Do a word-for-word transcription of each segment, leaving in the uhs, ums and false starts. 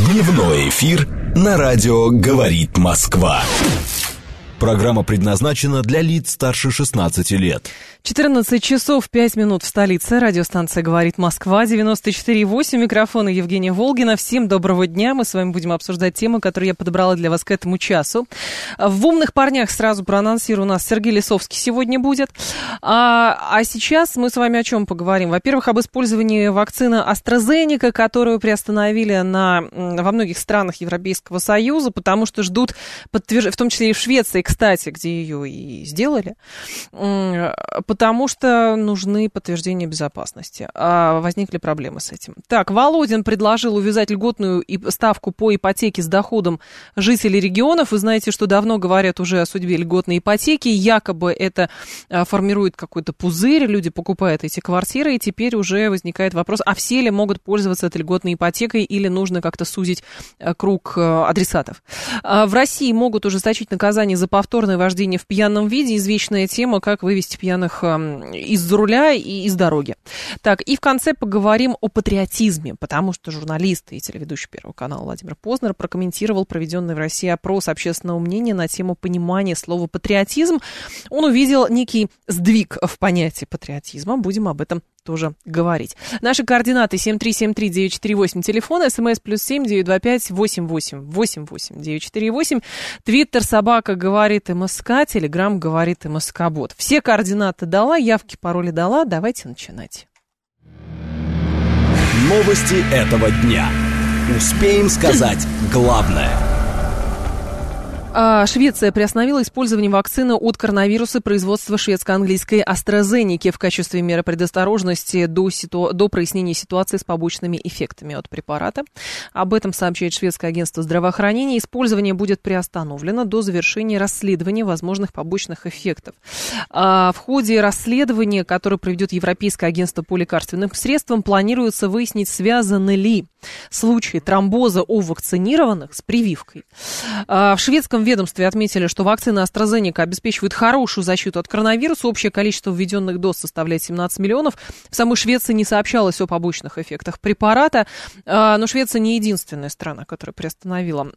Дневной эфир на радио «Говорит Москва». Программа предназначена для лиц старше шестнадцати лет. четырнадцать часов пять минут в столице. Радиостанция «Говорит Москва», девяносто четыре и восемь. Микрофон Евгения Волгина. Всем доброго дня. Мы с вами будем обсуждать темы, которые я подобрала для вас к этому часу. В «Умных парнях» сразу проанонсирую, у нас Сергей Лисовский сегодня будет. А, а сейчас мы с вами о чем поговорим? Во-первых, об использовании вакцины AstraZeneca, которую приостановили на, во многих странах Европейского Союза, потому что ждут подтверждения, в том числе и в Швеции, кстати, где ее и сделали, потому что нужны подтверждения безопасности. А возникли проблемы с этим. Так, Володин предложил увязать льготную ставку по ипотеке с доходом жителей регионов. Вы знаете, что давно говорят уже о судьбе льготной ипотеки. Якобы это формирует какой-то пузырь, люди покупают эти квартиры, и теперь уже возникает вопрос, а все ли могут пользоваться этой льготной ипотекой или нужно как-то сузить круг адресатов. В России могут ужесточить наказание за повторное вождение в пьяном виде. Извечная тема, как вывести пьяных из-за руля и из дороги. Так, и в конце поговорим о патриотизме, потому что журналист и телеведущий Первого канала Владимир Познер прокомментировал проведенный в России опрос общественного мнения на тему понимания слова «патриотизм». Он увидел некий сдвиг в понятии патриотизма. Будем об этом тоже говорить. Наши координаты семь три семь три девять четыре восемь, телефон, смс плюс семь девять два пять восемь восемь восемь восемь девять четыре восемь, твиттер собака говорит МСК, телеграм говорит МСК-бот. Все координаты дала, явки, пароли дала, давайте начинать. Новости этого дня. Успеем сказать главное. Швеция приостановила использование вакцины от коронавируса производства шведско-английской AstraZeneca в качестве меры предосторожности до, ситу... до прояснения ситуации с побочными эффектами от препарата. Об этом сообщает шведское агентство здравоохранения. Использование будет приостановлено до завершения расследования возможных побочных эффектов. В ходе расследования, которое проведет Европейское агентство по лекарственным средствам, планируется выяснить, связаны ли случаи тромбоза у вакцинированных с прививкой. В шведском ведомстве отметили, что вакцина AstraZeneca обеспечивает хорошую защиту от коронавируса. Общее количество введенных доз составляет семнадцать миллионов. В самой Швеции не сообщалось о побочных эффектах препарата. Но Швеция не единственная страна, которая приостановила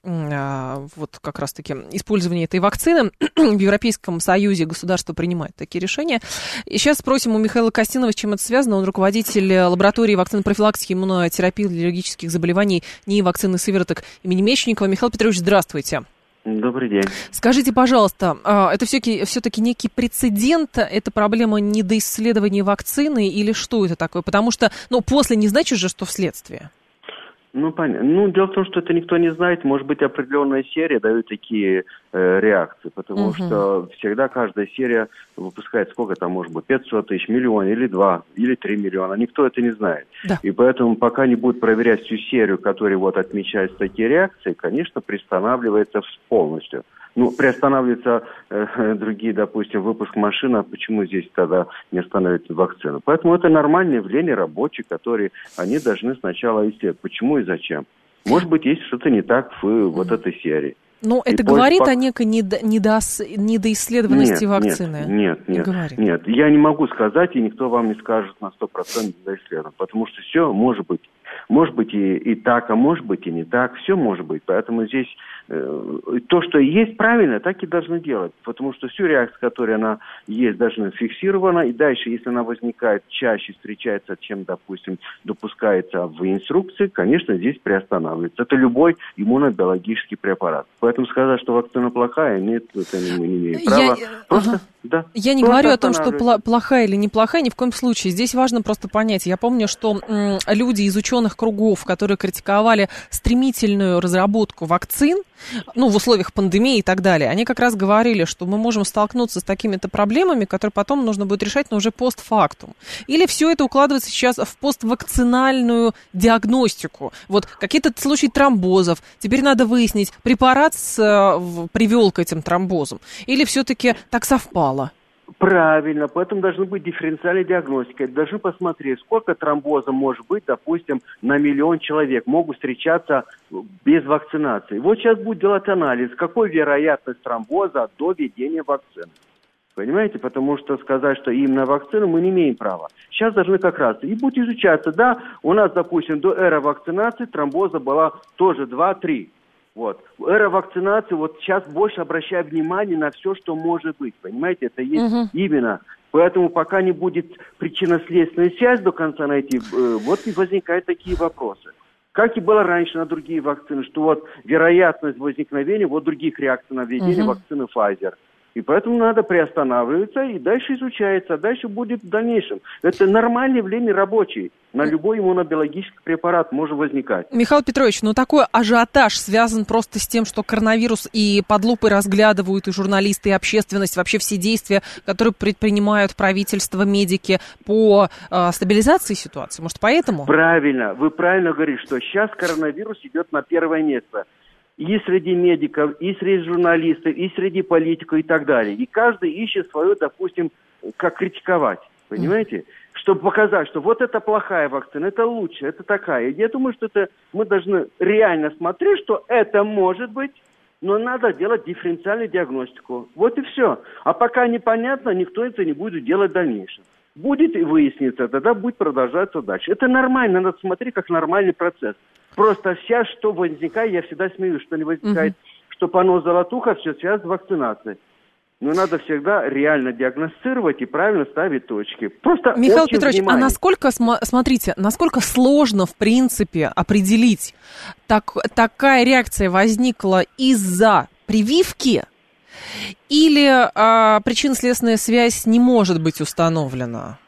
вот как раз-таки использование этой вакцины. В Европейском Союзе государства принимают такие решения. И сейчас спросим у Михаила Костинова, с чем это связано. Он руководитель лаборатории вакцинопрофилактики и иммунотерапии для аллергических заболеваний НИИ вакцины Сывороток имени Мечникова. Михаил Петрович, здравствуйте. Добрый день. Скажите, пожалуйста, это все-таки, все-таки некий прецедент, это проблема недоисследования вакцины или что это такое? Потому что, ну, после не значит же, что вследствие. Ну, понятно. Ну, дело в том, что это никто не знает. Может быть, определенная серия дает такие э, реакции, потому угу. что всегда каждая серия выпускает сколько там, может быть, пятьсот тысяч, миллион, или два, или три миллиона. Никто это не знает. Да. И поэтому, пока не будут проверять всю серию, которая вот отмечается такие реакции, конечно, приостанавливается полностью. Ну, приостанавливаются э, другие, допустим, выпуск машин, а почему здесь тогда не останавливается вакцина? Поэтому это нормальное явление рабочих, которые они должны сначала исследовать, почему и зачем. Может быть, есть что-то не так в mm-hmm. вот этой серии. Ну, это говорит пок... о некой недо... Недос... недоисследованности нет, вакцины? Нет, нет, нет, нет. Я не могу сказать, и никто вам не скажет на сто процентов недоисследован, потому что все может быть. Может быть и, и так, а может быть и не так. Все может быть. Поэтому здесь э, то, что есть правильно, так и должны делать. Потому что всю реакцию, которая она есть, должна фиксирована. И дальше, если она возникает чаще, встречается, чем, допустим, допускается в инструкции, конечно, здесь приостанавливается. Это любой иммунобиологический препарат. Поэтому сказать, что вакцина плохая, нет, это мы не имеем права. Я... Просто, ага. да, Я не говорю о том, что плохая или неплохая, ни в коем случае. Здесь важно просто понять. Я помню, что м, люди из ученых кругов, которые критиковали стремительную разработку вакцин, ну, в условиях пандемии и так далее, они как раз говорили, что мы можем столкнуться с такими-то проблемами, которые потом нужно будет решать, но уже постфактум. Или все это укладывается сейчас в поствакцинальную диагностику. Вот какие-то случаи тромбозов, теперь надо выяснить, препарат с, привел к этим тромбозам, или все-таки так совпало? Правильно, поэтому должны быть дифференциальные диагностики. Должны посмотреть, сколько тромбоза может быть, допустим, на миллион человек могут встречаться без вакцинации. Вот сейчас будет делать анализ, какой вероятность тромбоза до введения вакцины. Понимаете? Потому что сказать, что именно вакцину мы не имеем права. Сейчас должны как раз и будет изучаться. Да, у нас, допустим, до эры вакцинации тромбоза была тоже два-три. Вот. Эра вакцинации, вот сейчас больше обращаю внимание на все, что может быть. Понимаете? Это есть угу. именно. Поэтому пока не будет причинно-следственная связь до конца найти, э, вот и возникают такие вопросы. Как и было раньше на другие вакцины, что вот вероятность возникновения вот других реакций на введение угу. вакцины Pfizer. И поэтому надо приостанавливаться, и дальше изучается, а дальше будет в дальнейшем. Это нормальное время рабочий. На любой иммунобиологический препарат может возникать. Михаил Петрович, ну такой ажиотаж связан просто с тем, что коронавирус и под лупой разглядывают и журналисты, и общественность, вообще все действия, которые предпринимают правительство, медики по э, стабилизации ситуации. Может, поэтому? Правильно, вы правильно говорите, что сейчас коронавирус идет на первое место. И среди медиков, и среди журналистов, и среди политиков и так далее. И каждый ищет свое, допустим, как критиковать. Понимаете? Mm. Чтобы показать, что вот это плохая вакцина, это лучше, это такая. Я думаю, что это мы должны реально смотреть, что это может быть, но надо делать дифференциальную диагностику. Вот и все. А пока непонятно, никто это не будет делать в дальнейшем. Будет и выяснится, тогда будет продолжаться дальше. Это нормально, надо смотреть как нормальный процесс. Просто сейчас, что возникает, я всегда смеюсь, что не возникает, uh-huh. что понос золотуха, все связано с вакцинацией. Но надо всегда реально диагностировать и правильно ставить точки. Просто Михаил очень Петрович, внимание. А насколько, смотрите, насколько сложно, в принципе, определить, так, такая реакция возникла из-за прививки, или а, причинно-следственная связь не может быть установлена?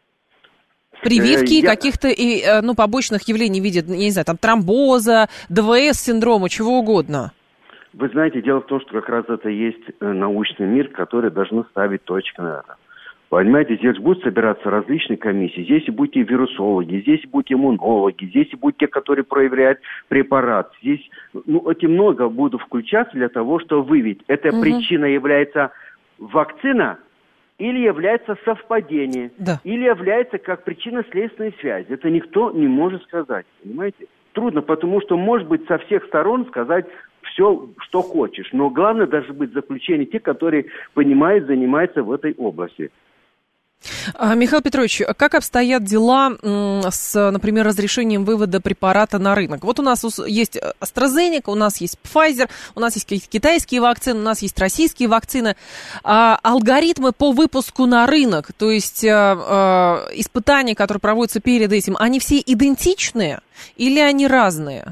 Прививки и я... каких-то и, ну, побочных явлений видят, я не знаю, там тромбоза, ДВС-синдрома, чего угодно. Вы знаете, дело в том, что как раз это и есть научный мир, который должен ставить точки на это. Понимаете, здесь будут собираться различные комиссии. Здесь и будут и вирусологи, здесь и будут иммунологи, здесь и будут те, которые проверяют препарат. Здесь, ну, очень много будут включаться для того, чтобы выявить, эта угу. причина является вакцина, или является совпадение, да. или является как причинно-следственная связь. Это никто не может сказать, понимаете? Трудно, потому что, может быть, со всех сторон сказать все, что хочешь. Но главное должны быть заключения те, которые понимают, занимаются в этой области. Михаил Петрович, как обстоят дела с, например, разрешением вывода препарата на рынок? Вот у нас есть AstraZeneca, у нас есть Pfizer, у нас есть китайские вакцины, у нас есть российские вакцины. А алгоритмы по выпуску на рынок, то есть испытания, которые проводятся перед этим, они все идентичные или они разные?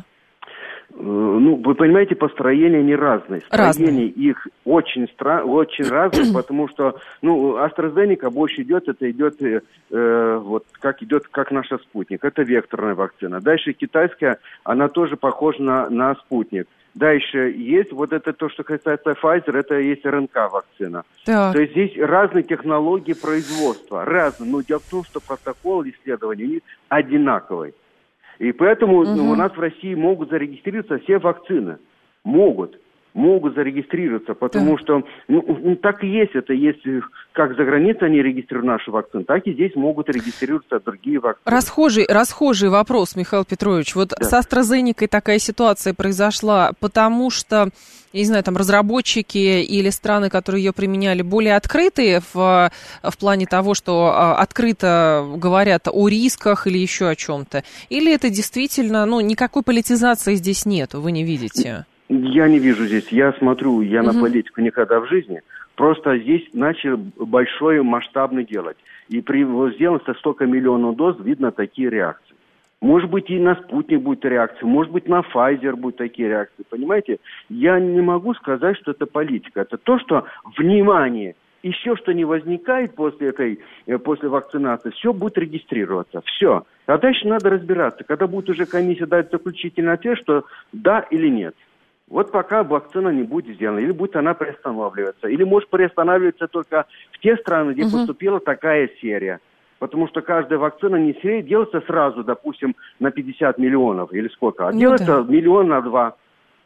Ну, вы понимаете, построения не разные. Строение их очень, стра- очень разное, потому что, ну, AstraZeneca больше идет, это идет, э, вот, как идет, как наша спутник. Это векторная вакцина. Дальше китайская, она тоже похожа на, на спутник. Дальше есть вот это то, что касается Pfizer, это есть РНК-вакцина. Так. То есть здесь разные технологии производства, разные. Но дело в том, что протокол исследования у них одинаковый. И поэтому угу. ну, у нас в России могут зарегистрироваться все вакцины. Могут. Могут зарегистрироваться, потому да. что ну, так и есть. Это есть, как за границей они регистрируют наши вакцины, так и здесь могут регистрироваться другие вакцины. Расхожий, расхожий вопрос, Михаил Петрович. Вот да. с AstraZeneca такая ситуация произошла, потому что, я не знаю, там разработчики или страны, которые ее применяли, более открытые в, в плане того, что открыто говорят о рисках или еще о чем-то? Или это действительно, ну, никакой политизации здесь нету, вы не видите? Я не вижу здесь. Я смотрю, я угу. на политику никогда в жизни. Просто здесь начали большое масштабно делать. И при сделании столько миллионов доз видно такие реакции. Может быть, и на спутник будет реакция, может быть, на Pfizer будут такие реакции. Понимаете? Я не могу сказать, что это политика. Это то, что внимание, еще что не возникает после этой, после вакцинации, все будет регистрироваться. Все. А дальше надо разбираться. Когда будет уже комиссия дать заключительный ответ, что да или нет. Вот пока вакцина не будет сделана, или будет она приостанавливаться, или может приостанавливаться только в те страны, где угу. поступила такая серия. Потому что каждая вакцина не серия делается сразу, допустим, на пятьдесят миллионов или сколько, а ну делается да. миллион на два.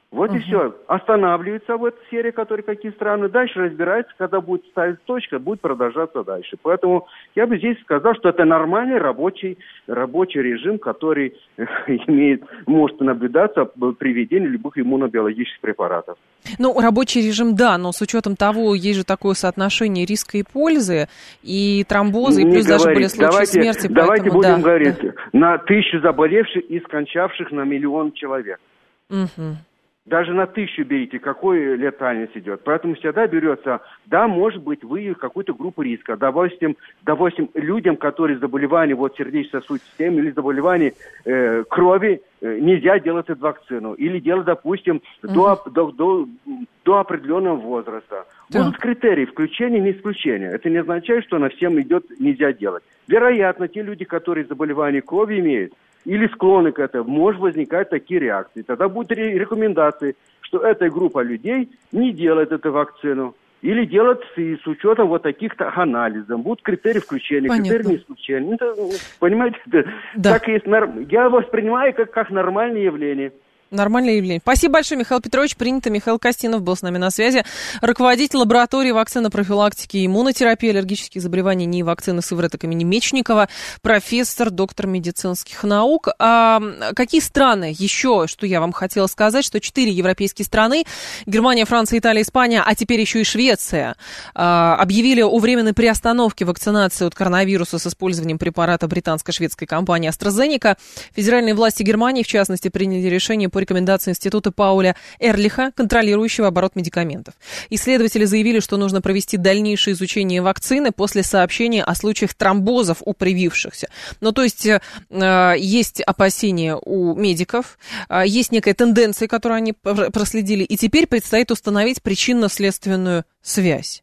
Вот угу. и все. Останавливается в этой серии, которые какие страны. Дальше разбирается, когда будет ставить точка, будет продолжаться дальше. Поэтому я бы здесь сказал, что это нормальный рабочий, рабочий режим, который имеет, может наблюдаться при введении любых иммунобиологических препаратов. Ну, рабочий режим, да, но с учетом того, есть же такое соотношение риска и пользы, и тромбозы, и плюс даже были случаи давайте, смерти. Давайте поэтому, будем да, говорить да. на тысячу заболевших и скончавших на миллион человек. Угу. Даже на тысячу берите, какой летальность идет. Поэтому всегда берется, да, может быть, вы какую-то группу риска. Допустим, допустим людям, которые заболевания вот, сердечно-сосудистой системы или заболевания э, крови, э, нельзя делать эту вакцину. Или делать, допустим, угу. до, до, до, до определенного возраста. Да. Будут критерии включения, не исключения. Это не означает, что на всем идет нельзя делать. Вероятно, те люди, которые заболевания крови имеют, или склонны к этому, может возникать такие реакции. Тогда будут рекомендации, что эта группа людей не делает эту вакцину. Или делать с, с учетом вот таких-то анализов. Будут критерии включения, Понятно. Критерии не исключения. Это, понимаете, это, да. так есть, я воспринимаю как, как нормальное явление. Нормальное явление. Спасибо большое, Михаил Петрович. Принято. Михаил Костинов был с нами на связи. Руководитель лаборатории вакцинопрофилактики и иммунотерапии аллергических заболеваний НИИ вакцины сывороток имени Мечникова, профессор, доктор медицинских наук. А какие страны еще, что я вам хотела сказать, что четыре европейские страны, Германия, Франция, Италия, Испания, а теперь еще и Швеция, объявили о временной приостановке вакцинации от коронавируса с использованием препарата британско-шведской компании AstraZeneca. Федеральные власти Германии, в частности, приняли решение по рекомендации Института Пауля Эрлиха, контролирующего оборот медикаментов. Исследователи заявили, что нужно провести дальнейшее изучение вакцины после сообщения о случаях тромбозов у привившихся. Ну, то есть, э, есть опасения у медиков, э, есть некая тенденция, которую они проследили, и теперь предстоит установить причинно-следственную связь.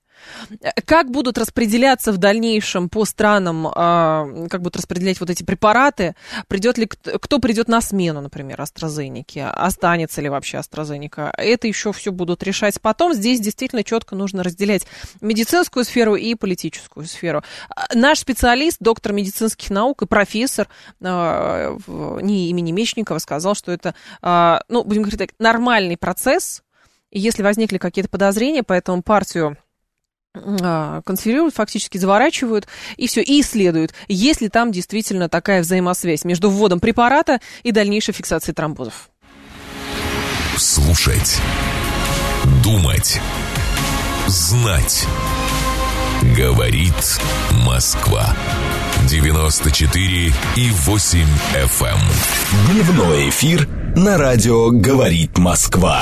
Как будут распределяться в дальнейшем по странам, как будут распределять вот эти препараты? Придет ли, кто придет на смену, например, AstraZeneca? Останется ли вообще AstraZeneca? Это еще все будут решать потом. Здесь действительно четко нужно разделять медицинскую сферу и политическую сферу. Наш специалист, доктор медицинских наук и профессор НИИ имени Мечникова сказал, что это, ну, будем говорить так, нормальный процесс. И если возникли какие-то подозрения по этому партию консервируют, фактически заворачивают, и все, и исследуют, есть ли там действительно такая взаимосвязь между вводом препарата и дальнейшей фиксацией тромбозов. Слушать, думать, знать. Говорит Москва. девяносто четыре и восемь эф эм. Дневной эфир на радио «Говорит Москва».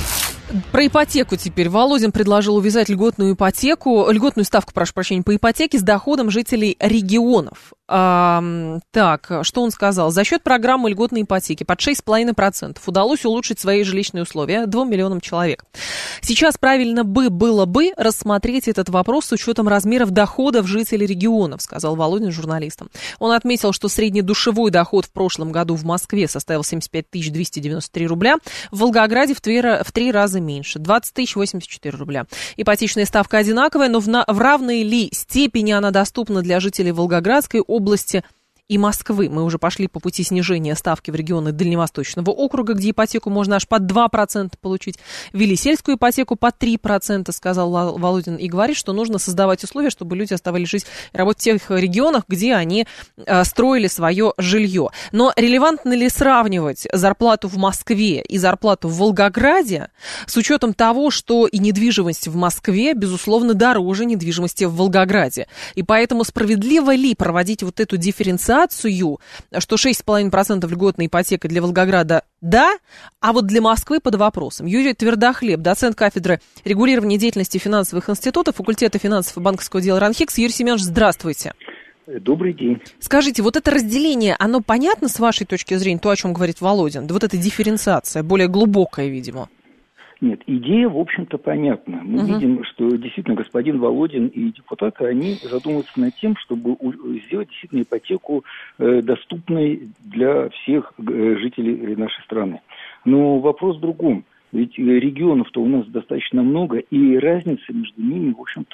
Про ипотеку теперь. Володин предложил увязать льготную ипотеку, льготную ставку, прошу прощения, по ипотеке с доходом жителей регионов. А, так, что он сказал? За счет программы льготной ипотеки под шесть целых пять десятых процента удалось улучшить свои жилищные условия двум миллионам человек. Сейчас правильно бы было бы рассмотреть этот вопрос с учетом размеров доходов жителей регионов, сказал Володин журналистам. Он отметил, что среднедушевой доход в прошлом году в Москве составил семьдесят пять тысяч двести девяносто три рубля, в Волгограде в три, в три раза меньше, двадцать тысяч восемьдесят четыре рубля. Ипотечная ставка одинаковая, но в, на, в равной ли степени она доступна для жителей Волгоградской области и Москвы? Мы уже пошли по пути снижения ставки в регионы Дальневосточного округа, где ипотеку можно аж под два процента получить. Ввели сельскую ипотеку под три процента, сказал Володин, и говорит, что нужно создавать условия, чтобы люди оставались жить и работать в тех регионах, где они э, строили свое жилье. Но релевантно ли сравнивать зарплату в Москве и зарплату в Волгограде с учетом того, что и недвижимость в Москве, безусловно, дороже недвижимости в Волгограде? И поэтому справедливо ли проводить вот эту дифференциацию, что шесть целых пять десятых процента льготной ипотека для Волгограда – да, а вот для Москвы под вопросом. Юрий Твердохлеб, доцент кафедры регулирования деятельности финансовых институтов, факультета финансов и банковского дела РАНХИКС. Юрий Семенович, здравствуйте. Добрый день. Скажите, вот это разделение, оно понятно с вашей точки зрения, то, о чем говорит Володин? Вот эта дифференциация, более глубокая, видимо. Нет, идея, в общем-то, понятна. Мы угу. видим, что действительно господин Володин и депутаты, они задумываются над тем, чтобы сделать действительно ипотеку э, доступной для всех э, жителей нашей страны. Но вопрос в другом. Ведь регионов-то у нас достаточно много, и разница между ними, в общем-то,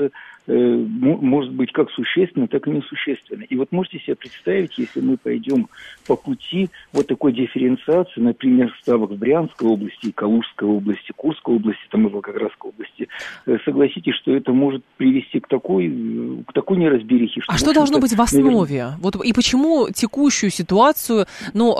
может быть как существенно, так и несущественно. И вот можете себе представить, если мы пойдем по пути вот такой дифференциации, например, ставок в Брянской области, Калужской области, Курской области, там и Волгоградской области, согласитесь, что это может привести к такой, к такой неразберихе. Что, а что должно быть в основе? Наверное... Вот и почему текущую ситуацию, ну,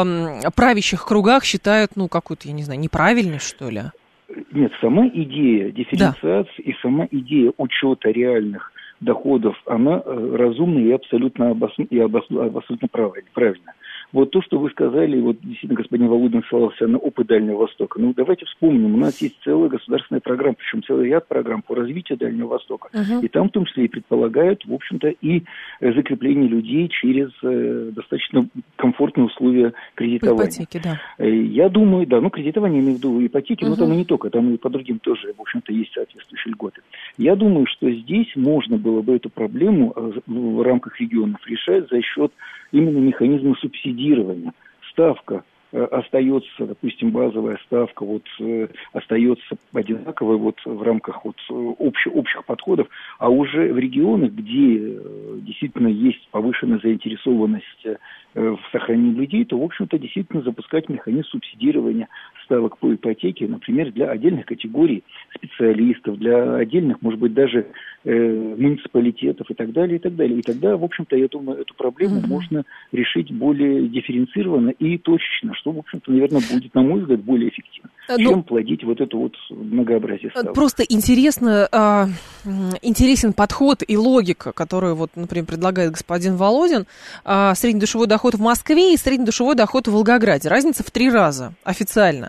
в правящих кругах считают, ну, какую-то, я не знаю, неправильной, что ли? Нет, сама идея дифференциации да. и сама идея учета реальных доходов, она разумна и абсолютно, обосну, и обосну, абсолютно правильна. Вот то, что вы сказали, вот действительно господин Володин ссылался на опыт Дальнего Востока. Ну, давайте вспомним, у нас есть целая государственная программа, причем целый ряд программ по развитию Дальнего Востока. Uh-huh. И там, в том числе, и предполагают, в общем-то, и закрепление людей через э, достаточно комфортные условия кредитования. Ипотеки, да. Я думаю, да, ну, кредитование, я имею в виду ипотеки, uh-huh. но там и не только, там и по другим тоже, в общем-то, есть соответствующие льготы. Я думаю, что здесь можно было бы эту проблему в рамках регионов решать за счет именно механизма субсидирования. Ставка э, остается, допустим, базовая ставка вот, э, остается одинаковой вот, в рамках вот, общ, общих подходов, а уже в регионах, где э, действительно есть повышенная заинтересованность э, в сохранении людей, то, в общем-то, действительно запускать механизм субсидирования ставок по ипотеке, например, для отдельных категорий специалистов, для отдельных, может быть, даже э, муниципалитетов и так далее, и так далее. И тогда, в общем-то, я думаю, эту проблему mm-hmm. можно решить более дифференцированно и точечно, что, в общем-то, наверное, будет, на мой взгляд, более эффективно, ну, чем плодить вот это вот многообразие ставок. Просто интересно, э, интересен подход и логика, которую, вот, например, предлагает господин Володин. Э, среднедушевой доход в Москве и среднедушевой доход в Волгограде. Разница в три раза официально.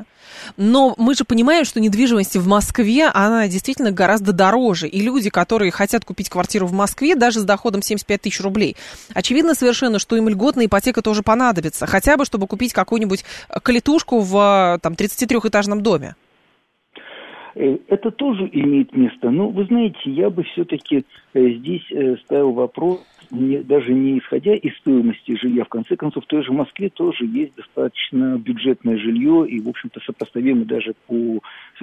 Но мы же понимаем, что недвижимость в Москве, она действительно гораздо дороже. И люди, которые хотят купить квартиру в Москве, даже с доходом семьдесят пять тысяч рублей, очевидно совершенно, что им льготная ипотека тоже понадобится. Хотя бы, чтобы купить какую-нибудь калитушку в там, тридцатитрёхэтажном доме. Это тоже имеет место. Но, вы знаете, я бы все-таки здесь ставил вопрос, не, даже не исходя из стоимости жилья. В конце концов, в той же Москве тоже есть достаточно бюджетное жилье и, в общем-то, сопоставимо даже по,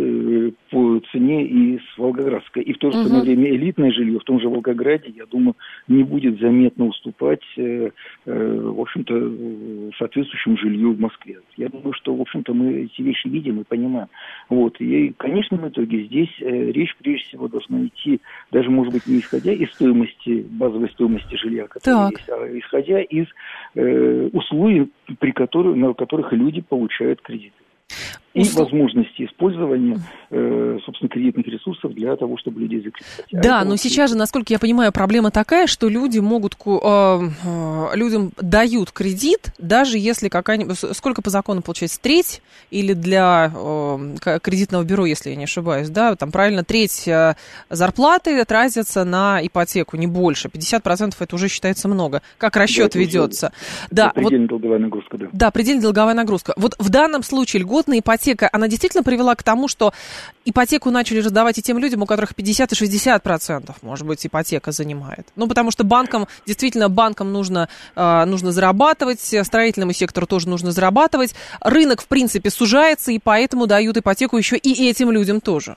по цене и с Волгоградской. И в то же самое uh-huh. время элитное жилье в том же Волгограде, я думаю, не будет заметно уступать, в общем-то, соответствующему жилью в Москве. Я думаю, что, в общем-то, мы эти вещи видим и понимаем. Вот. И, в конечном итоге здесь речь, прежде всего, должна идти, даже, может быть, не исходя из стоимости, базовой стоимости жилья, которое есть, а исходя из э, условий, при которых, на которых люди получают кредиты. И Услов... возможности использования, э, собственно, кредитных ресурсов для того, чтобы людей закрепить. Да, а но сейчас же, насколько я понимаю, проблема такая, что люди могут, э, э, людям дают кредит, даже если какая-нибудь, сколько по закону получается, треть, или для э, кредитного бюро, если я не ошибаюсь, да, там правильно, треть э, зарплаты тратится на ипотеку, не больше, пятьдесят процентов это уже считается много. Как расчет да, ведется? Это да, предельная вот, долговая нагрузка, да. Да, предельная долговая нагрузка. Вот в данном случае льготная ипотека, она действительно привела к тому, что ипотеку начали раздавать и тем людям, у которых пятьдесят и шестьдесят процентов, может быть, ипотека занимает. Ну, потому что банкам, действительно, банкам нужно, э, нужно зарабатывать, строительному сектору тоже нужно зарабатывать. Рынок, в принципе, сужается, и поэтому дают ипотеку еще и этим людям тоже.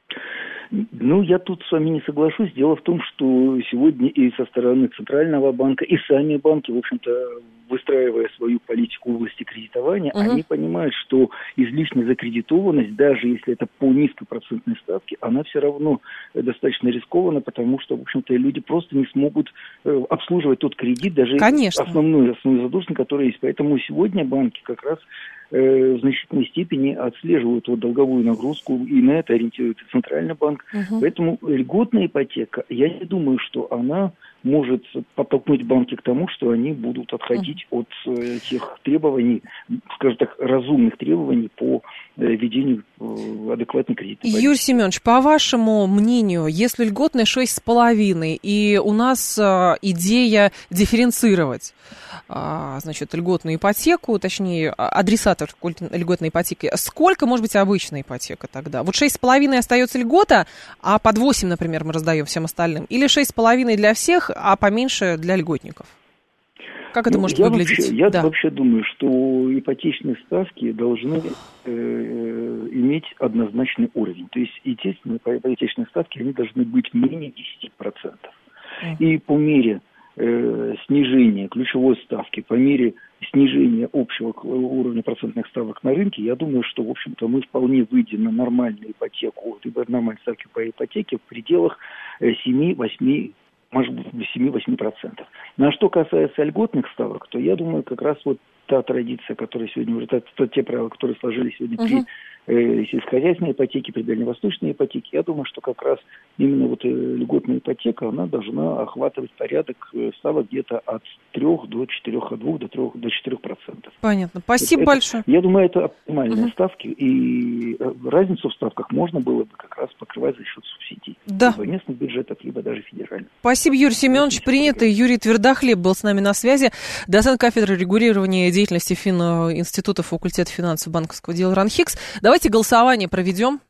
Ну, я тут с вами не соглашусь. Дело в том, что сегодня и со стороны Центрального банка, и сами банки, в общем-то, выстраивая свою политику в области кредитования, uh-huh. они понимают, что излишняя закредитованность, даже если это по низкой процентной ставке, она все равно достаточно рискована, потому что, в общем-то, люди просто не смогут обслуживать тот кредит, даже Конечно. основной, основной задолженность, который есть. Поэтому сегодня банки как раз в значительной степени отслеживают вот долговую нагрузку, и на это ориентируется Центральный банк. Uh-huh. Поэтому льготная ипотека, я не думаю, что она может подтолкнуть банки к тому, что они будут отходить uh-huh. от э, тех требований, скажем так, разумных требований по э, ведению э, адекватной кредитной политики. Юрий Семенович, по вашему мнению, если льготная шесть с половиной, и у нас э, идея дифференцировать, э, значит, льготную ипотеку, точнее, адресатов льготной ипотеки, сколько может быть обычная ипотека тогда? Вот шесть с половиной остается льгота, а под восемь, например, мы раздаем всем остальным, или шесть с половиной для всех, а поменьше для льготников? Как это ну, может выглядеть? Вообще, я да. вообще думаю, что ипотечные ставки должны э, иметь однозначный уровень. То есть, естественно, ипотечные ставки, они должны быть менее десять процентов. И по мере э, снижения ключевой ставки, по мере снижения общего уровня процентных ставок на рынке, я думаю, что, в общем-то, мы вполне выйдем на нормальную ипотеку, либо нормальные ставки по ипотеке в пределах семь-восемь, может быть, семь-восемь процентов. Ну, а что касается льготных ставок, то я думаю, как раз вот та традиция, которая сегодня уже, та, та, те правила, которые сложились сегодня uh-huh. при э, сельскохозяйственной ипотеке, при дальневосточной ипотеке, я думаю, что как раз именно вот э, льготная ипотека, она должна охватывать порядок э, ставок где-то от трех до четырех, от двух до трех, до четырех процентов. Понятно. Спасибо это, большое. Я думаю, это оптимальные uh-huh. ставки, и разницу в ставках можно было бы как раз покрывать за счет субсидий. Да. Либо местных бюджетов, либо даже федеральных. Спасибо, Юрий Семенович. Принято. Юрий Твердохлеб был с нами на связи. Доцент кафедры регулирования деятельности Фининститута факультета финансов банковского дела РАНХИКС. Давайте голосование проведем.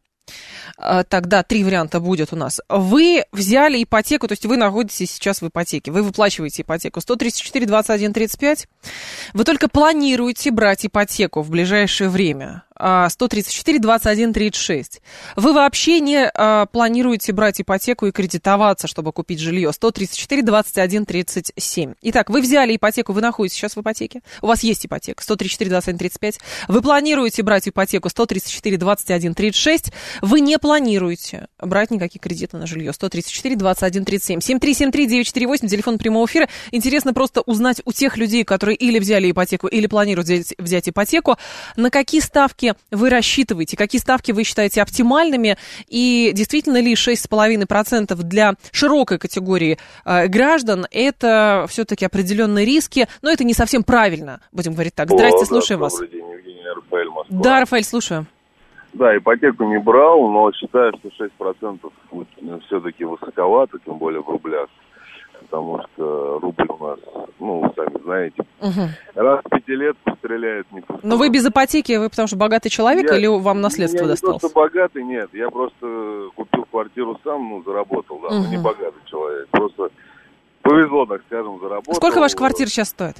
Тогда три варианта будет у нас. Вы взяли ипотеку, то есть вы находитесь сейчас в ипотеке, вы выплачиваете ипотеку сто тридцать четыре двадцать один тридцать пять. Вы только планируете брать ипотеку в ближайшее время. сто тридцать четыре двадцать один тридцать шесть. Вы вообще не а, планируете брать ипотеку и кредитоваться, чтобы купить жилье. сто тридцать четыре двадцать один тридцать семь. Итак, вы взяли ипотеку, вы находитесь сейчас в ипотеке. У вас есть ипотека сто тридцать четыре двадцать один тридцать пять. Вы планируете брать ипотеку сто тридцать четыре двадцать один тридцать шесть. Вы не планируете брать никакие кредиты на жилье. сто тридцать четыре двадцать один тридцать семь. семь три семь три девять четыре восемь, телефон прямого эфира. Интересно просто узнать у тех людей, которые или взяли ипотеку, или планируют взять, взять ипотеку, на какие ставки вы рассчитываете, какие ставки вы считаете оптимальными, и действительно ли шесть целых пять десятых процента для широкой категории э, граждан это все-таки определенные риски, но это не совсем правильно, будем говорить так. Здрасте, О, слушаем да, вас. Добрый день, Евгений, Рафаэль, Москва. Да, Рафаэль, слушаю. Да, ипотеку не брал, но считаю, что шесть процентов все-таки высоковато, тем более в рублях. Потому что рубль у нас, ну, вы сами знаете, угу. раз в пятилетку стреляет не пустой. Но вы без ипотеки, вы потому что богатый человек, я, или вам наследство я досталось? Я не то, что богатый, нет. Я просто купил квартиру сам, ну, заработал, да, угу. но не богатый человек. Просто повезло, так скажем, заработал. Сколько ваша квартира сейчас стоит?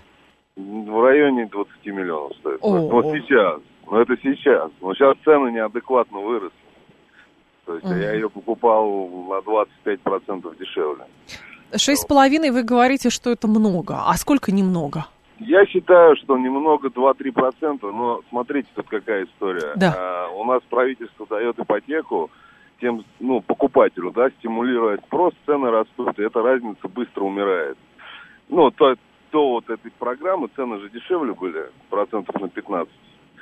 В районе двадцать миллионов стоит. Вот сейчас. Но это сейчас. Но сейчас цены неадекватно выросли. То есть угу. я ее покупал на двадцать пять процентов дешевле. Шесть с половиной вы говорите, что это много. А сколько немного? Я считаю, что немного два-три процента, но смотрите, тут какая история. Да. А, у нас правительство дает ипотеку тем, ну, покупателю, да, стимулируя спрос, цены растут, и эта разница быстро умирает. Ну, то, то вот этой программы цены же дешевле были, процентов на пятнадцать.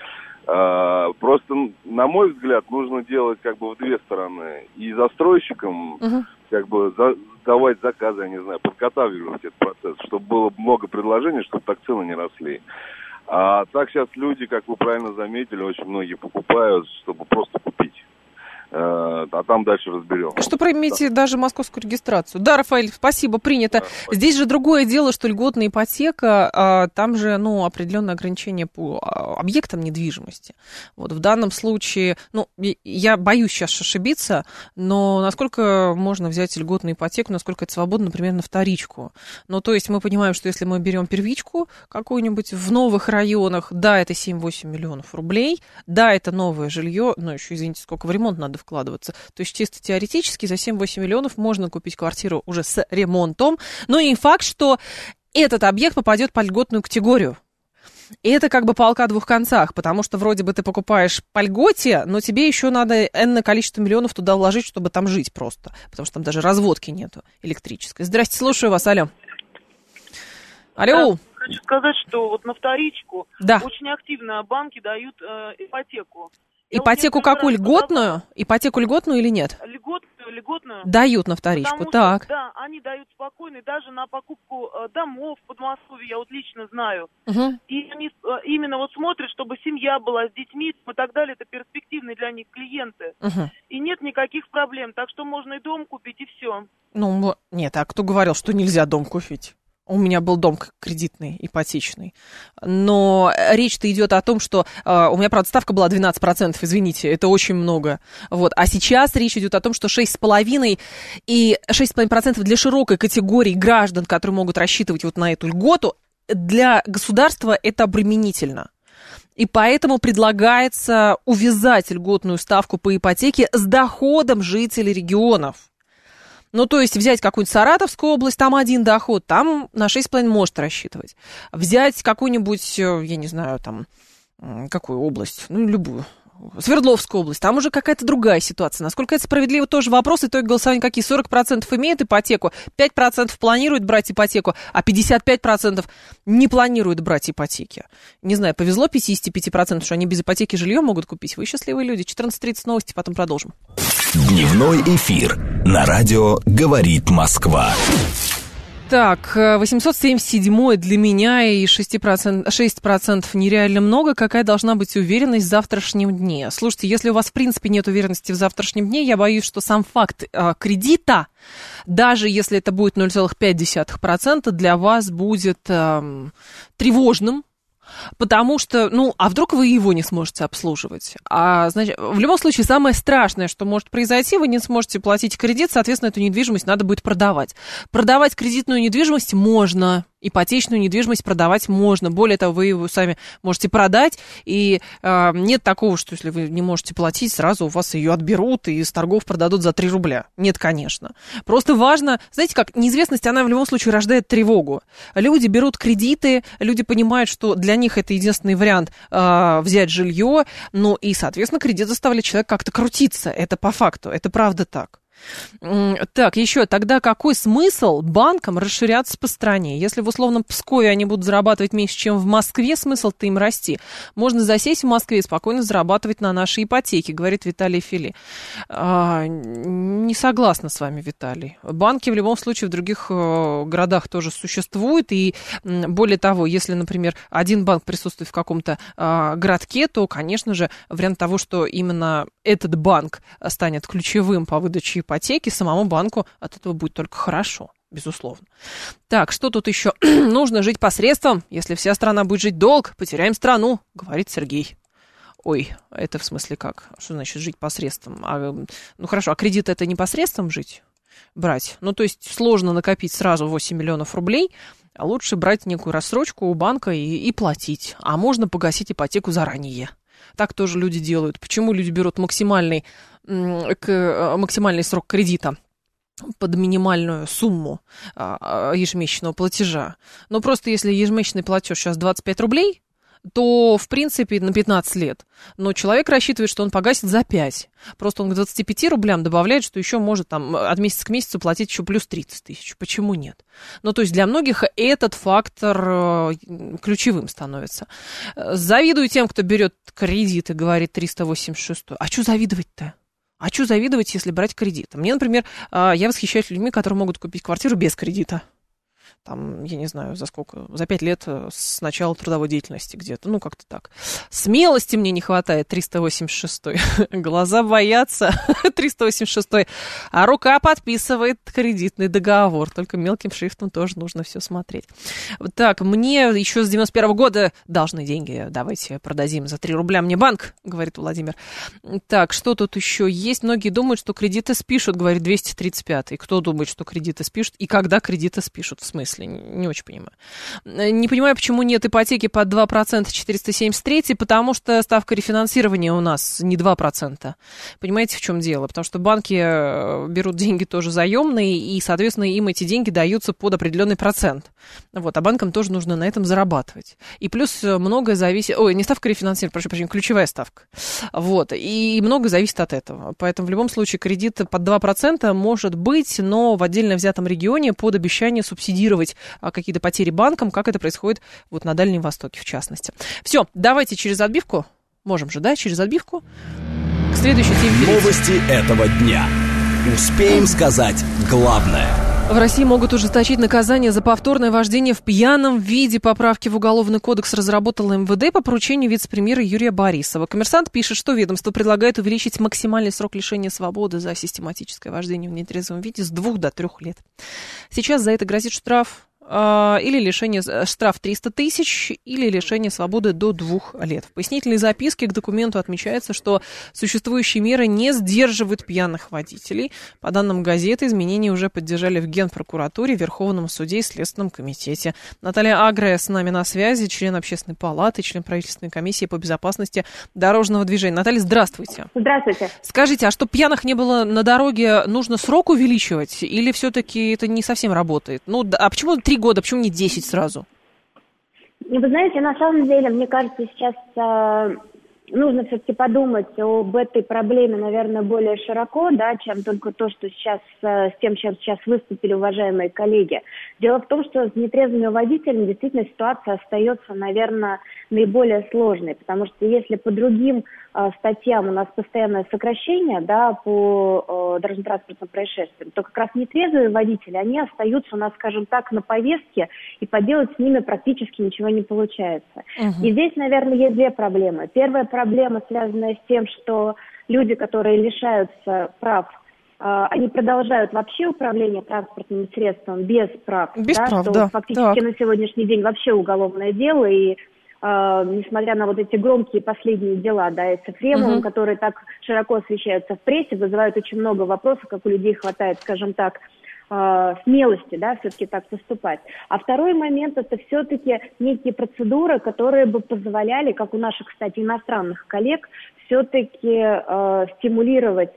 А, просто, на мой взгляд, нужно делать как бы в две стороны. И застройщикам угу. как бы за, давать заказы, я не знаю, подготавливать этот процесс, чтобы было много предложений, чтобы так цены не росли. А так сейчас люди, как вы правильно заметили, очень многие покупают, чтобы просто купить. А там дальше разберем. Что проимите да. даже московскую регистрацию. Да, Рафаэль, спасибо, принято. Да, спасибо. Здесь же другое дело, что льготная ипотека, а, там же, ну, определенные ограничения по объектам недвижимости. Вот в данном случае, ну, я боюсь сейчас ошибиться, но насколько можно взять льготную ипотеку, насколько это свободно, например, на вторичку. Ну, то есть мы понимаем, что если мы берем первичку какую-нибудь в новых районах, да, это семь-восемь миллионов рублей, да, это новое жилье, но еще, извините, сколько в ремонт надо вкладываться. То есть чисто теоретически за семь-восемь миллионов можно купить квартиру уже с ремонтом, но не факт, что этот объект попадет по льготную категорию. И это как бы палка о двух концах, потому что вроде бы ты покупаешь по льготе, но тебе еще надо энное количество миллионов туда вложить, чтобы там жить просто, потому что там даже разводки нету электрической. Здрасте, слушаю вас, алло. Алло. Да, хочу сказать, что вот на вторичку да. очень активно банки дают э, ипотеку. Ипотеку какую? Льготную? Ипотеку льготную или нет? Льготную, льготную. Дают на вторичку, Потому так. Что, да, они дают спокойно, даже на покупку э, домов в Подмосковье, я вот лично знаю. Угу. И они э, именно вот смотрят, чтобы семья была с детьми и так далее, это перспективные для них клиенты. Угу. И нет никаких проблем, так что можно и дом купить, и все. Ну, нет, а кто говорил, что нельзя дом купить? У меня был дом кредитный, ипотечный. Но речь-то идет о том, что... Э, у меня, правда, ставка была двенадцать процентов, извините, это очень много. Вот. А сейчас речь идет о том, что шесть целых пять десятых и шесть целых пять десятых процента для широкой категории граждан, которые могут рассчитывать вот на эту льготу, для государства это обременительно. И поэтому предлагается увязать льготную ставку по ипотеке с доходом жителей регионов. Ну, то есть взять какую-нибудь Саратовскую область, там один доход, там на шесть с половиной может рассчитывать. Взять какую-нибудь, я не знаю, там, какую область, ну, любую. Свердловскую область, там уже какая-то другая ситуация. Насколько это справедливо, тоже вопрос. Итоги голосования какие? сорок процентов имеют ипотеку, пять процентов планируют брать ипотеку, а пятьдесят пять процентов не планируют брать ипотеки. Не знаю, повезло пятьдесят пять процентов, что они без ипотеки жилье могут купить. Вы счастливые люди. четырнадцать тридцать новости, потом продолжим. Дневной эфир на радио «Говорит Москва». Так, восемьсот семьдесят семь для меня и шесть процентов, шесть процентов нереально много. Какая должна быть уверенность в завтрашнем дне? Слушайте, если у вас в принципе нет уверенности в завтрашнем дне, я боюсь, что сам факт э, кредита, даже если это будет ноль целых пять десятых процента, для вас будет э, тревожным. Потому что, ну, а вдруг вы его не сможете обслуживать? А, значит, в любом случае, самое страшное, что может произойти, вы не сможете платить кредит, соответственно, эту недвижимость надо будет продавать. Продавать кредитную недвижимость можно, ипотечную недвижимость продавать можно. Более того, вы его сами можете продать, и э, нет такого, что если вы не можете платить, сразу у вас ее отберут и с торгов продадут за три рубля. Нет, конечно. Просто важно, знаете как, неизвестность, она в любом случае рождает тревогу. Люди берут кредиты, люди понимают, что для них это единственный вариант э, взять жилье, ну и, соответственно, кредит заставляет человека как-то крутиться. Это по факту, это правда так. Так, еще, тогда какой смысл банкам расширяться по стране? Если в условном Пскове они будут зарабатывать меньше, чем в Москве, смысл-то им расти. Можно засесть в Москве и спокойно зарабатывать на нашей ипотеке, говорит Виталий Фили. А, не согласна с вами, Виталий. Банки в любом случае в других э, городах тоже существуют, и более того, если, например, один банк присутствует в каком-то э, городке, то, конечно же, вариант того, что именно этот банк станет ключевым по выдаче ипотеки, самому банку от этого будет только хорошо, безусловно. Так, что тут еще? Нужно жить посредством. Если вся страна будет жить долг, потеряем страну, говорит Сергей. Ой, это в смысле как? Что значит жить посредством? А, ну хорошо, а кредит это не посредством жить? Брать? Ну то есть сложно накопить сразу восемь миллионов рублей, а лучше брать некую рассрочку у банка и, и платить. А можно погасить ипотеку заранее. Так тоже люди делают. Почему люди берут максимальный, максимальный срок кредита под минимальную сумму ежемесячного платежа? Ну, просто если ежемесячный платеж сейчас двадцать пять рублей, то, в принципе, на пятнадцать лет. Но человек рассчитывает, что он погасит за пять. Просто он к двадцати пяти рублям добавляет, что еще может там от месяца к месяцу платить еще плюс тридцать тысяч. Почему нет? Ну, то есть для многих этот фактор ключевым становится. Завидую тем, кто берет кредиты, говорит триста восемьдесят шесть. А что завидовать-то? А что завидовать, если брать кредит? Мне, например, я восхищаюсь людьми, которые могут купить квартиру без кредита. Там, я не знаю, за сколько, за пять лет с начала трудовой деятельности где-то, ну, как-то так. Смелости мне не хватает, триста восемьдесят шесть. Глаза боятся, триста восемьдесят шесть. А рука подписывает кредитный договор, только мелким шрифтом тоже нужно все смотреть. Так, мне еще с девяносто первого года должны деньги, давайте продадим за три рубля мне банк, говорит Владимир. Так, что тут еще есть? Многие думают, что кредиты спишут, говорит двести тридцать пятый. Кто думает, что кредиты спишут и когда кредиты спишут, в смысле? Не очень понимаю. Не понимаю, почему нет ипотеки под два процента четыреста семьдесят три, потому что ставка рефинансирования у нас не два процента. Понимаете, в чем дело? Потому что банки берут деньги тоже заемные, и, соответственно, им эти деньги даются под определенный процент. Вот, а банкам тоже нужно на этом зарабатывать. И плюс многое зависит... Ой, не ставка рефинансирования, прошу прощения, ключевая ставка. Вот, и многое зависит от этого. Поэтому в любом случае кредит под два процента может быть, но в отдельно взятом регионе под обещание субсидировать какие-то потери банкам, как это происходит вот на Дальнем Востоке, в частности. Все, давайте через отбивку, можем же, да, через отбивку, к следующей теме. Новости этого дня. Успеем сказать главное. В России могут ужесточить наказание за повторное вождение в пьяном виде. Поправки в Уголовный кодекс разработала эм вэ дэ по поручению вице-премьера Юрия Борисова. «Коммерсант» пишет, что ведомство предлагает увеличить максимальный срок лишения свободы за систематическое вождение в нетрезвом виде с двух до трех лет. Сейчас за это грозит штраф или лишение, штраф триста тысяч, или лишение свободы до двух лет. В пояснительной записке к документу отмечается, что существующие меры не сдерживают пьяных водителей. По данным газеты, изменения уже поддержали в Генпрокуратуре, Верховном суде и Следственном комитете. Наталья Аграя с нами на связи, член Общественной палаты, член правительственной комиссии по безопасности дорожного движения. Наталья, здравствуйте. Здравствуйте. Скажите, а чтобы пьяных не было на дороге, нужно срок увеличивать или все-таки это не совсем работает? Ну, а почему три года, почему не десять сразу? Вы знаете, на самом деле, мне кажется, сейчас э, нужно все-таки подумать об этой проблеме, наверное, более широко, да, чем только то, что сейчас, э, с тем, чем сейчас выступили уважаемые коллеги. Дело в том, что с нетрезвыми водителями действительно ситуация остается, наверное, наиболее сложной, потому что если по другим э, статьям у нас постоянное сокращение, да, по э, дорожно-транспортным происшествиям, то как раз нетрезвые водители, они остаются у нас, скажем так, на повестке, и поделать с ними практически ничего не получается. Угу. И здесь, наверное, есть две проблемы. Первая проблема, связанная с тем, что люди, которые лишаются прав, они продолжают вообще управление транспортным средством без прав. Без да, прав, что да. фактически так. на сегодняшний день вообще уголовное дело, и э, несмотря на вот эти громкие последние дела, да, и с Ефремовым, угу. которые так широко освещаются в прессе, вызывают очень много вопросов, как у людей хватает, скажем так, э, смелости, да, все-таки так поступать. А второй момент – это все-таки некие процедуры, которые бы позволяли, как у наших, кстати, иностранных коллег, все-таки э, стимулировать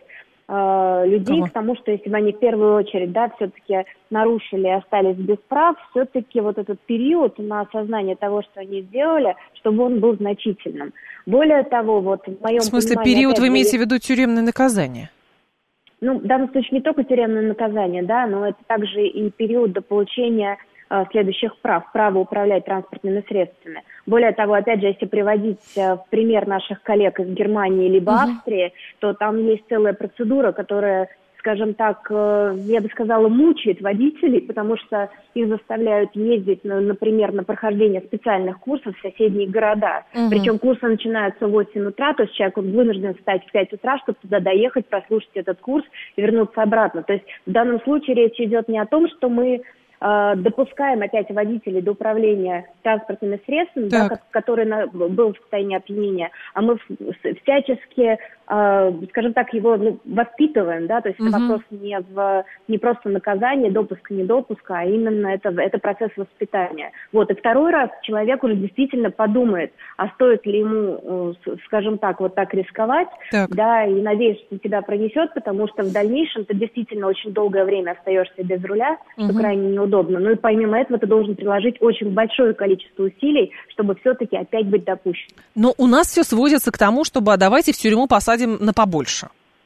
людей Кого? К тому, что если бы они в первую очередь, да, все-таки нарушили и остались без прав, все-таки вот этот период на осознание того, что они сделали, чтобы он был значительным. Более того, вот в моем В смысле, понимании, период вы же, имеете в виду тюремное наказание? Ну, в данном случае не только тюремное наказание, да, но это также и период до получения э, следующих прав, право управлять транспортными средствами. Более того, опять же, если приводить э, в пример наших коллег из Германии либо угу. Австрии, то там есть целая процедура, которая, скажем так, э, я бы сказала, мучает водителей, потому что их заставляют ездить, ну, например, на прохождение специальных курсов в соседние города. Угу. Причем курсы начинаются в восемь утра, то есть человек он вынужден встать в пять утра, чтобы туда доехать, прослушать этот курс и вернуться обратно. То есть в данном случае речь идет не о том, что мы допускаем опять водителей до управления транспортными средствами, да, который на, был в состоянии опьянения, а мы всячески, э, скажем так, его ну, воспитываем, да, то есть угу. это вопрос не, в, не просто наказание, допуска, не допуска, а именно это, это процесс воспитания. Вот, и второй раз человек уже действительно подумает, а стоит ли ему, э, скажем так, вот так рисковать, так. да, и надеюсь, что тебя пронесет, потому что в дальнейшем ты действительно очень долгое время остаешься без руля, угу. что крайне неудобно. Ну и помимо этого ты должен приложить очень большое количество усилий, чтобы все-таки опять быть допущенным. Но у нас все сводится к тому, чтобы а давайте в тюрьму посадим на побольше.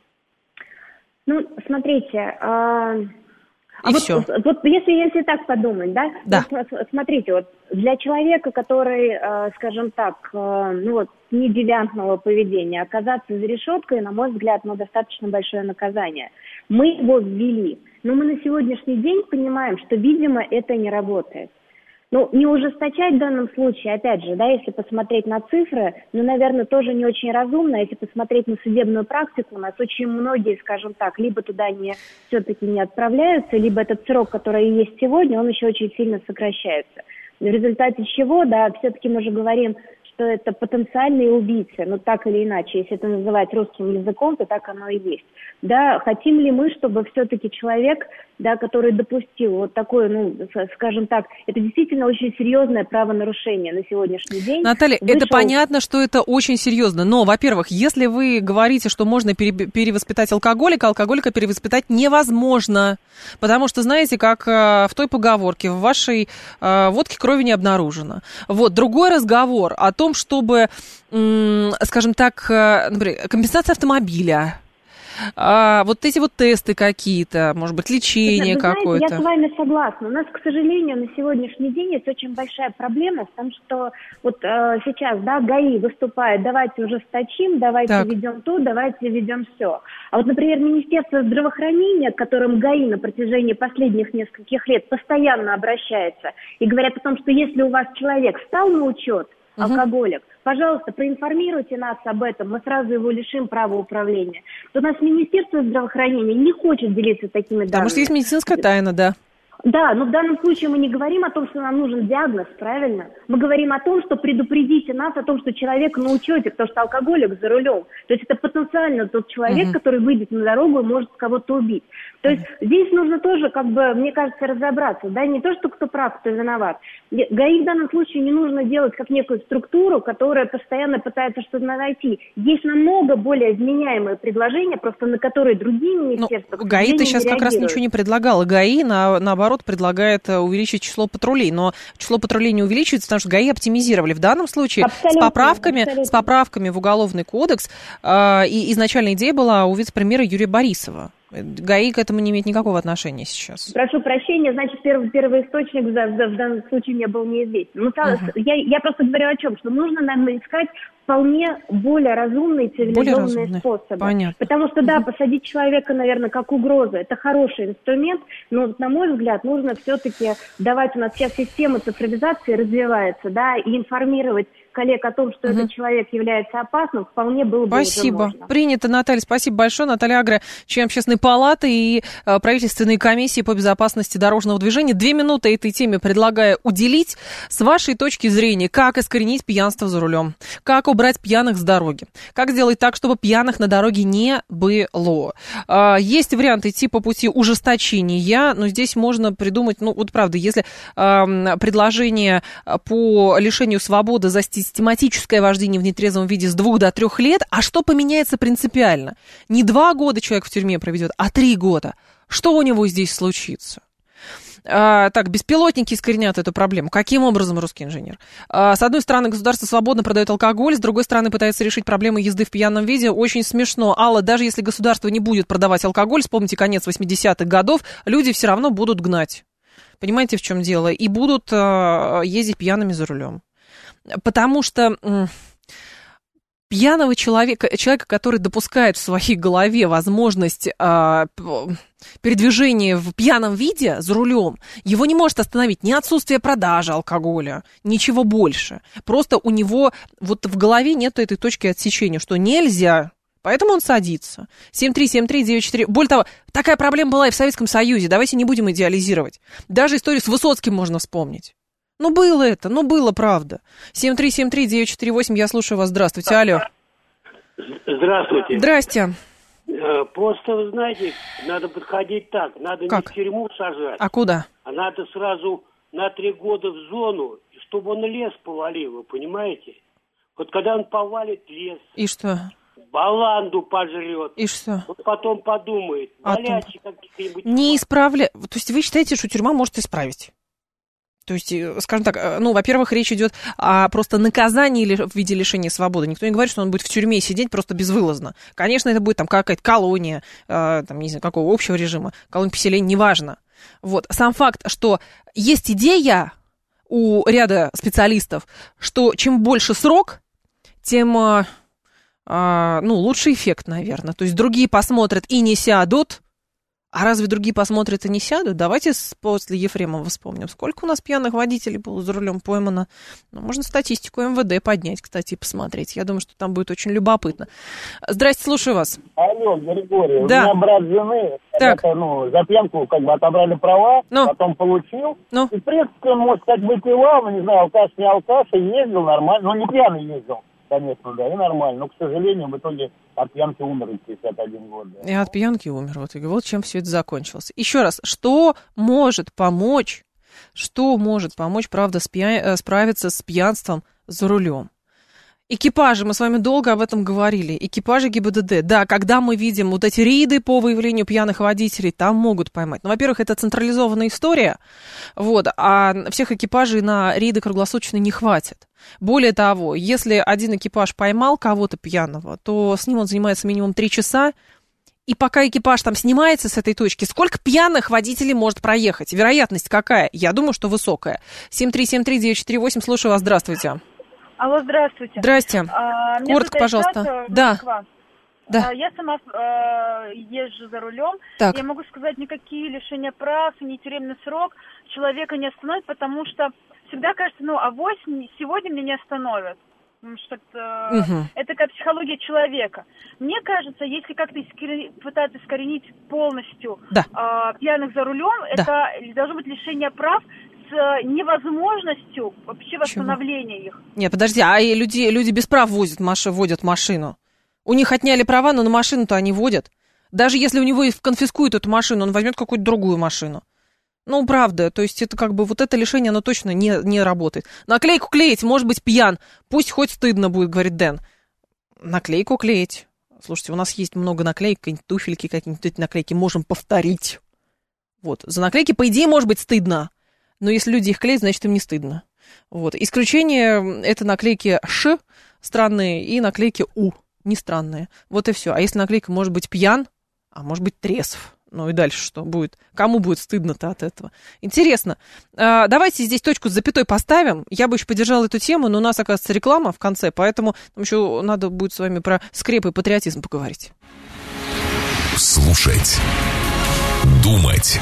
Ну, смотрите, а, и а вот, все. Вот если, если так подумать, да, да. Вот, смотрите, вот для человека, который, скажем так, ну вот, недевиантного поведения, оказаться за решеткой, на мой взгляд, ну, достаточно большое наказание. Мы его ввели, но мы на сегодняшний день понимаем, что, видимо, это не работает. Ну, не ужесточать в данном случае, опять же, да, если посмотреть на цифры, ну, наверное, тоже не очень разумно. Если посмотреть на судебную практику, у нас очень многие, скажем так, либо туда не, все-таки не отправляются, либо этот срок, который есть сегодня, он еще очень сильно сокращается. В результате чего, да, все-таки мы же говорим, что это потенциальные убийцы, ну, так или иначе, если это называть русским языком, то так оно и есть. Да, хотим ли мы, чтобы все-таки человек, да, который допустил вот такое, ну, скажем так, это действительно очень серьезное правонарушение на сегодняшний день. Наталья, вышел... это понятно, что это очень серьезно, но, во-первых, если вы говорите, что можно пере- перевоспитать алкоголика, алкоголика перевоспитать невозможно, потому что, знаете, как э, в той поговорке, в вашей э, водке крови не обнаружено. Вот, другой разговор о том, чтобы, м- скажем так, э, например, компенсация автомобиля, А, вот эти вот тесты какие-то, может быть, лечение Вы знаете, какое-то. Я с вами согласна. У нас, к сожалению, на сегодняшний день есть очень большая проблема с тем, что вот э, сейчас, да, ГАИ выступает, давайте ужесточим, давайте так. ведем то, давайте ведем все. А вот, например, Министерство здравоохранения, к которым ГАИ на протяжении последних нескольких лет постоянно обращается и говорят о том, что если у вас человек встал на учет, алкоголик, угу. пожалуйста, проинформируйте нас об этом, мы сразу его лишим права управления. То у нас Министерство здравоохранения не хочет делиться такими данными. Потому что есть медицинская тайна, да. Да, но в данном случае мы не говорим о том, что нам нужен диагноз, правильно? Мы говорим о том, что предупредите нас о том, что человек на учете, потому что алкоголик за рулем. То есть это потенциально тот человек, uh-huh. который выйдет на дорогу и может кого-то убить. То есть uh-huh. здесь нужно тоже, как бы, мне кажется, разобраться. Да, не то, что кто прав, кто виноват. ГАИ в данном случае не нужно делать как некую структуру, которая постоянно пытается что-то найти. Есть намного более вменяемые предложения, просто на которые другие министерства... Ну, ГАИ-то сейчас как раз ничего не предлагало. ГАИ, на, наоборот, предлагает увеличить число патрулей, но число патрулей не увеличивается, потому что ГАИ оптимизировали. В данном случае абсолютно, с поправками, абсолютно. с поправками в Уголовный кодекс, э, и изначальная идея была у вице-премьера Юрия Борисова. ГАИ к этому не имеет никакого отношения сейчас. Прошу прощения, значит, первый, первый источник в, в, в данном случае мне был неизвестен. Ну, uh-huh. я, я просто говорю о чем, что нужно нам искать вполне более разумные цивилизованные способы. Понятно. Потому что, да, посадить человека, наверное, как угроза, это хороший инструмент, но, на мой взгляд, нужно все-таки давать, у нас сейчас система цифровизации развивается, да, и информировать коллег о том, что угу. этот человек является опасным, вполне было бы Спасибо. уже можно. Принято, Наталья. Спасибо большое. Наталья Агре, член Общественной палаты и э, правительственной комиссии по безопасности дорожного движения. Две минуты этой теме предлагаю уделить. С вашей точки зрения, как искоренить пьянство за рулем? Как убрать пьяных с дороги? Как сделать так, чтобы пьяных на дороге не было? Э, есть варианты идти по пути ужесточения, но здесь можно придумать, ну вот правда, если э, предложение по лишению свободы за систематическое вождение в нетрезвом виде с двух до трех лет, а что поменяется принципиально? Не два года человек в тюрьме проведет, а три года. Что у него здесь случится? А, так, беспилотники искоренят эту проблему. Каким образом, русский инженер? А, с одной стороны, государство свободно продает алкоголь, с другой стороны, пытается решить проблему езды в пьяном виде. Очень смешно. Алла, даже если государство не будет продавать алкоголь, вспомните конец восьмидесятых годов, люди все равно будут гнать. Понимаете, в чем дело? И будут а, ездить пьяными за рулем. Потому что м, пьяного человека, человека, который допускает в своей голове возможность а, передвижения в пьяном виде за рулем, его не может остановить ни отсутствие продажи алкоголя, ничего больше. Просто у него вот в голове нет этой точки отсечения, что нельзя, поэтому он садится. семь три семь три девять четыре. Более того, такая проблема была и в Советском Союзе, давайте не будем идеализировать. Даже историю с Высоцким можно вспомнить. Ну, было это, ну, было, правда. семь три семь три девять четыре восемь, я слушаю вас. Здравствуйте, алло. Здравствуйте. Здрасте. Просто, вы знаете, надо подходить так. Надо как? Не в тюрьму сажать. А куда? А надо сразу на три года в зону, чтобы он лес повалил, вы понимаете? Вот когда он повалит лес... И что? Баланду пожрет. И что? Вот потом подумает. Болячки а какие-нибудь... Не исправля... То есть вы считаете, что тюрьма может исправить? То есть, скажем так, ну, во-первых, речь идет о просто наказании в виде лишения свободы. Никто не говорит, что он будет в тюрьме сидеть просто безвылазно. Конечно, это будет там какая-то колония, э, там, не знаю, какого общего режима, колония поселения, неважно. Вот. Сам факт, что есть идея у ряда специалистов, что чем больше срок, тем, э, э, ну, лучший эффект, наверное. То есть другие посмотрят и не сядут. А разве другие посмотрят и не сядут? Давайте после Ефремова вспомним. Сколько у нас пьяных водителей было за рулем поймано? Ну, можно статистику эм вэ дэ поднять, кстати, и посмотреть. Я думаю, что там будет очень любопытно. Здрасте, слушаю вас. Алло, Григорий, да. У меня брат жены, это, ну, за пьянку как бы отобрали права, ну. потом получил. Ну. И, в принципе, может, как выпивал, ну, не знаю, алкаш, не алкаш, и ездил нормально, но не пьяный ездил. Конечно, да, и нормально. Но, к сожалению, в итоге от пьянки умер в пятьдесят один год. Да. И от пьянки умер. Вот, и вот чем все это закончилось. Еще раз, что может помочь, что может помочь, правда, спья... справиться с пьянством за рулем? Экипажи, мы с вами долго об этом говорили, экипажи гэ и бэ дэ дэ, да, когда мы видим вот эти рейды по выявлению пьяных водителей, там могут поймать. Ну, во-первых, это централизованная история, вот, а всех экипажей на рейды круглосуточно не хватит. Более того, если один экипаж поймал кого-то пьяного, то с ним он занимается минимум три часа, и пока экипаж там снимается с этой точки, сколько пьяных водителей может проехать? Вероятность какая? Я думаю, что высокая. семь три семь три девять четыре восемь, слушаю вас, здравствуйте. Алло, здравствуйте. Здрасте. А, Коротко, пожалуйста. Да. Да. А, я сама э, езжу за рулем. Так. Я могу сказать, никакие лишения прав, ни тюремный срок человека не остановят, потому что всегда кажется, ну, авось сегодня меня не остановят. потому что это, угу. это как психология человека. Мне кажется, если как-то искорен... пытаться искоренить полностью да. э, пьяных за рулем, да. это должно быть лишение прав с невозможностью вообще восстановления Чего? их. Нет, подожди, а люди, люди без прав возят, маш... водят машину? У них отняли права, но на машину-то они водят. Даже если у него и конфискуют эту машину, он возьмет какую-то другую машину. Ну, правда, то есть это как бы вот это лишение, оно точно не, не работает. Наклейку клеить, может быть, пьян, пусть хоть стыдно будет, говорит Дэн. Наклейку клеить. Слушайте, у нас есть много наклеек, какие-нибудь туфельки, какие-нибудь эти наклейки, можем повторить. Вот, за наклейки, по идее, может быть стыдно, но если люди их клеят, значит, им не стыдно. Вот, исключение это наклейки «Ш» странные и наклейки «У» не странные. Вот и все. А если наклейка может быть пьян, а может быть трезв. Ну и дальше что будет? Кому будет стыдно-то от этого? Интересно. А, давайте здесь точку с запятой поставим. Я бы еще поддержала эту тему, но у нас, оказывается, реклама в конце, поэтому там еще надо будет с вами про скрепы и патриотизм поговорить. Слушать. Думать.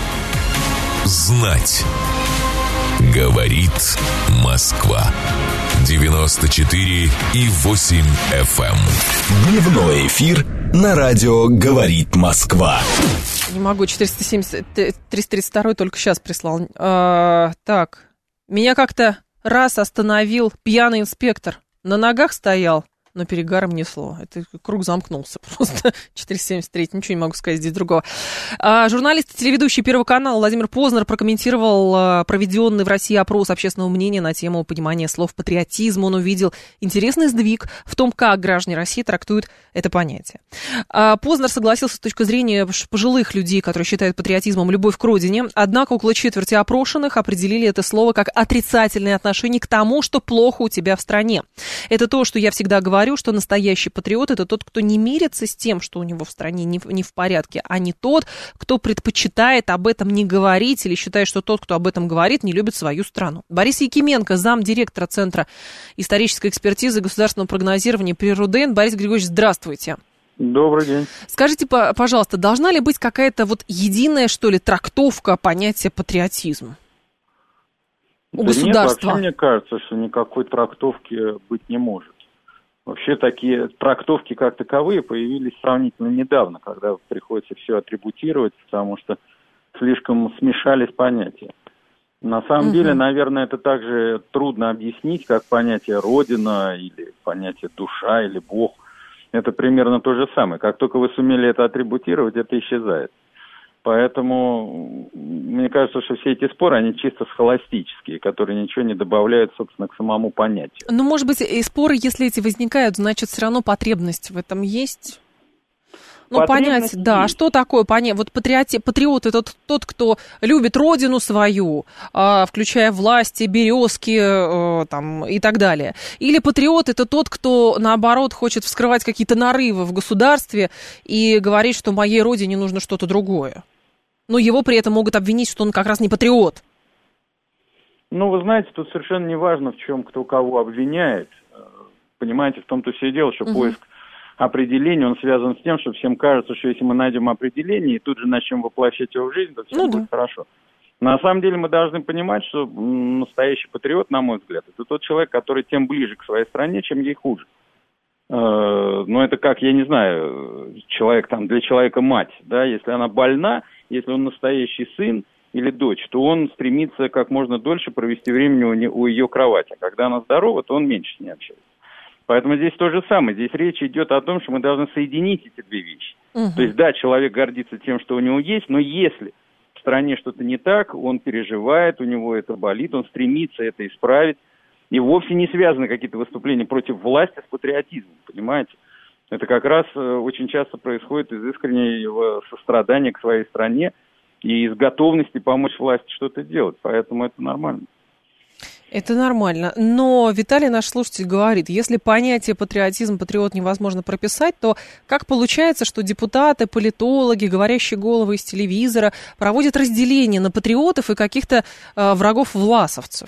Знать. Говорит Москва. девяносто четыре и восемь эф эм. Дневной эфир на радио «Говорит Москва». Не могу, четыреста семьдесят, триста тридцать два только сейчас прислал. А, так, меня как-то раз остановил пьяный инспектор. На ногах стоял, но перегаром несло. Это круг замкнулся просто. четыреста семьдесят три, ничего не могу сказать здесь другого. А, журналист и телеведущий Первого канала Владимир Познер прокомментировал а, проведенный в России опрос общественного мнения на тему понимания слов патриотизм. Он увидел интересный сдвиг в том, как граждане России трактуют это понятие. А, Познер согласился с точки зрения пожилых людей, которые считают патриотизмом любовь к родине. Однако около четверти опрошенных определили это слово как отрицательное отношение к тому, что плохо у тебя в стране. Это то, что я всегда говорю, что настоящий патриот – это тот, кто не мирится с тем, что у него в стране не в, не в порядке, а не тот, кто предпочитает об этом не говорить или считает, что тот, кто об этом говорит, не любит свою страну. Борис Якименко, замдиректора Центра исторической экспертизы и государственного прогнозирования при РУДН. Борис Григорьевич, здравствуйте. Добрый день. Скажите, пожалуйста, должна ли быть какая-то вот единая, что ли, трактовка понятия патриотизм у да государства? Нет, вообще мне кажется, что никакой трактовки быть не может. Вообще такие трактовки как таковые появились сравнительно недавно, когда приходится все атрибутировать, потому что слишком смешались понятия. На самом угу. деле, наверное, это также трудно объяснить, как понятие «родина» или понятие «душа» или «бог». Это примерно то же самое. Как только вы сумели это атрибутировать, это исчезает. Поэтому мне кажется, что все эти споры, они чисто схоластические, которые ничего не добавляют, собственно, к самому понятию. Ну, может быть, и споры, если эти возникают, значит, все равно потребность в этом есть? Ну, понять, да, что такое понять. Вот патриоти, патриот – это тот, тот, кто любит родину свою, э, включая власти, березки э, там, и так далее. Или патриот – это тот, кто, наоборот, хочет вскрывать какие-то нарывы в государстве и говорит, что моей родине нужно что-то другое. Но его при этом могут обвинить, что он как раз не патриот. Ну, вы знаете, тут совершенно не важно, в чем кто кого обвиняет. Понимаете, в том-то все и дело, что угу. поиск определения, он связан с тем, что всем кажется, что если мы найдем определение и тут же начнем воплощать его в жизнь, то все ну, будет да. хорошо. На самом деле мы должны понимать, что настоящий патриот, на мой взгляд, это тот человек, который тем ближе к своей стране, чем ей хуже. Но это как, я не знаю, человек там, для человека мать, да, если она больна, если он настоящий сын или дочь, то он стремится как можно дольше провести время у, не, у ее кровати. А когда она здорова, то он меньше с ней общается. Поэтому здесь то же самое. Здесь речь идет о том, что мы должны соединить эти две вещи. Угу. То есть, да, человек гордится тем, что у него есть, но если в стране что-то не так, он переживает, у него это болит, он стремится это исправить. И вовсе не связаны какие-то выступления против власти с патриотизмом, понимаете? Это как раз очень часто происходит из искреннего сострадания к своей стране и из готовности помочь власти что-то делать. Поэтому это нормально. Это нормально. Но Виталий, наш слушатель, говорит, если понятие патриотизм, патриот невозможно прописать, то как получается, что депутаты, политологи, говорящие головы из телевизора проводят разделение на патриотов и каких-то э, врагов власовцев?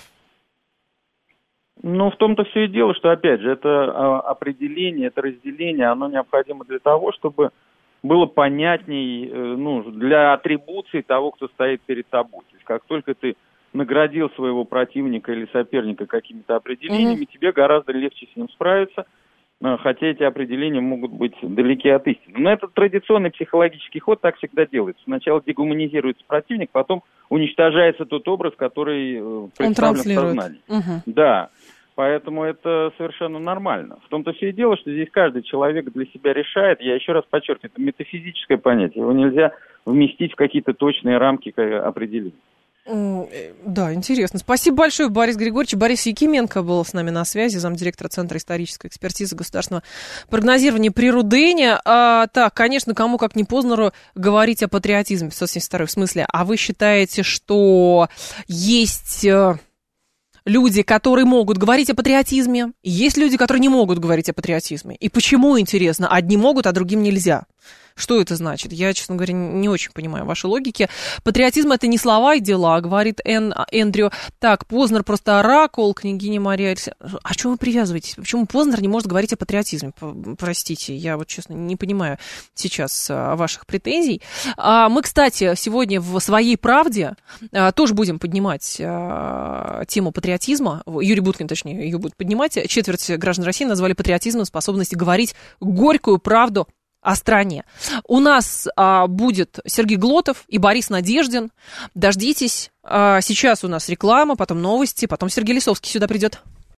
Ну, в том-то все и дело, что, опять же, это определение, это разделение, оно необходимо для того, чтобы было понятней, ну, для атрибуции того, кто стоит перед тобой. То есть, как только ты наградил своего противника или соперника какими-то определениями, mm-hmm. тебе гораздо легче с ним справиться, хотя эти определения могут быть далеки от истины. Но это традиционный психологический ход, так всегда делается. Сначала дегуманизируется противник, потом уничтожается тот образ, который представлен в сознании. Mm-hmm. Да. Поэтому это совершенно нормально. В том-то все и дело, что здесь каждый человек для себя решает. Я еще раз подчеркиваю, это метафизическое понятие. Его нельзя вместить в какие-то точные рамки определения. Да, интересно. Спасибо большое, Борис Григорьевич. Борис Якименко был с нами на связи, замдиректора Центра исторической экспертизы государственного прогнозирования при Рудене. А, так, конечно, кому как не Познеру говорить о патриотизме, сто семьдесят второй в смысле. А вы считаете, что есть люди, которые могут говорить о патриотизме, и есть люди, которые не могут говорить о патриотизме? И почему, интересно, одни могут, а другим нельзя? Что это значит? Я, честно говоря, не очень понимаю ваши логики. Патриотизм — это не слова и дела, говорит Эн, Эндрю. Так, Познер просто оракул, княгиня Мария Алексеевна. А что вы привязываетесь? Почему Познер не может говорить о патриотизме? Простите, я вот, честно, не понимаю сейчас ваших претензий. Мы, кстати, сегодня в «Своей правде» тоже будем поднимать тему патриотизма. Юрий Буткин, точнее, ее будет поднимать. Четверть граждан России назвали патриотизмом способность говорить горькую правду о стране. У нас а, будет Сергей Глотов и Борис Надеждин. Дождитесь. А, сейчас у нас реклама, потом новости, потом Сергей Лисовский сюда придет.